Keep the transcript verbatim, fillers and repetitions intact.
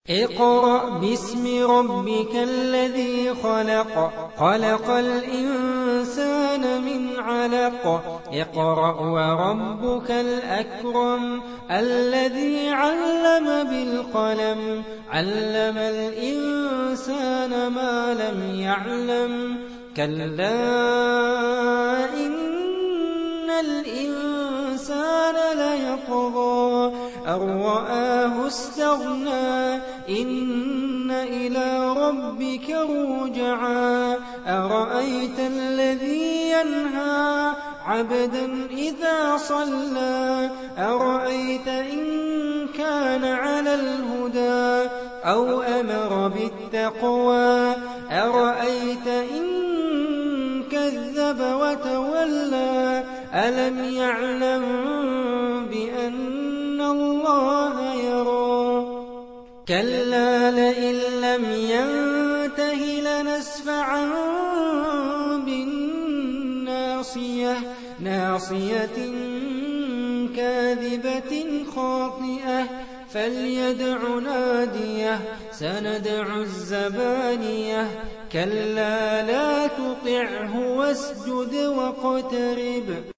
اقرأ باسم ربك الذي خلق خلق الإنسان من علق اقرأ وربك الأكرم الذي علم بالقلم علم الإنسان ما لم يعلم كلا إن الإنسان ليطغى أن رآه استغنى إن إلى ربك رجعا أرأيت الذي ينهى عبدا إذا صلى أرأيت إن كان على الهدى أو أمر بالتقوى أرأيت إن كذب وتولى ألم يعلم بأن الله يرى كلا لئن لم ينته لنسفعا بالناصية ناصية كاذبة خاطئة فليدع ناديه سندع الزبانية كلا لا تطعه واسجد واقترب